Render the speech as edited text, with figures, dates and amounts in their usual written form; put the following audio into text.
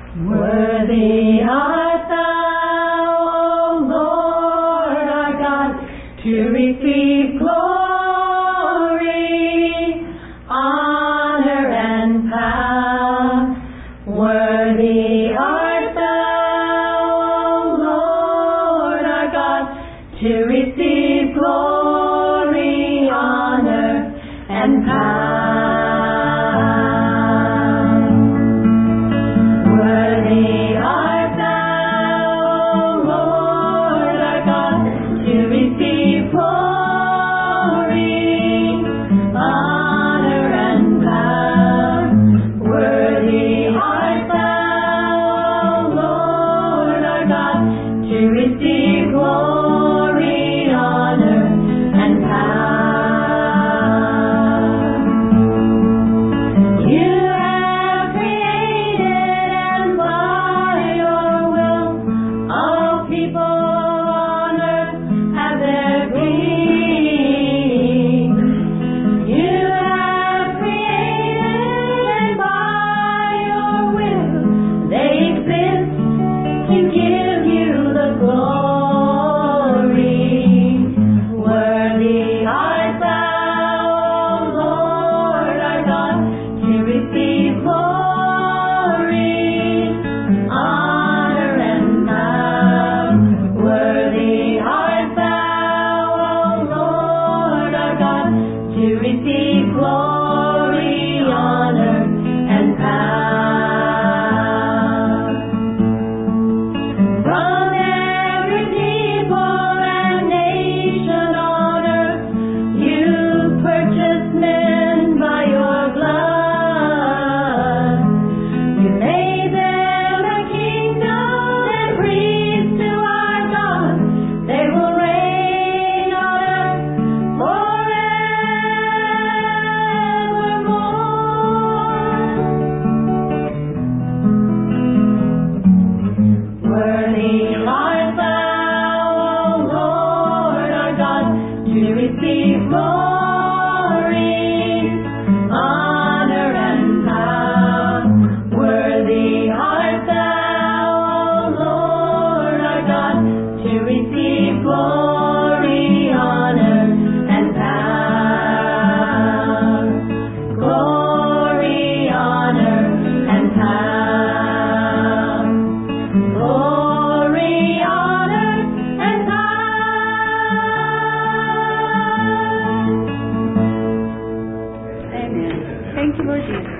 Worthy art thou, O Lord our God, to receive glory, honor, and power. Worthy art thou, O Lord our God, to receive glory, honor, and power. Worthy art thou, O Lord our God, to receive glory, honor, and power. Worthy art thou, O Lord our God, to receive glory, honor, and power. You have created, and by your will all people on earth have their being. You have created, and by your will they exist to give you the glory. Worthy art thou, O Lord our God, to receive glory, honor, and power. Worthy art thou, O Lord our God, to receive glory, honor, and power. From every people and nation on earth, you purchased men by your blood. You made them a kingdom and priests to our God. They will reign on earth forevermore. Worthy art thou, O Lord our God, to receive glory, honor, and power. Worthy art thou, O Lord our God, to receive glory, honor, and power. Glory, honor, and power. Glory, honor, and power. Amen. Thank you, Lord Jesus.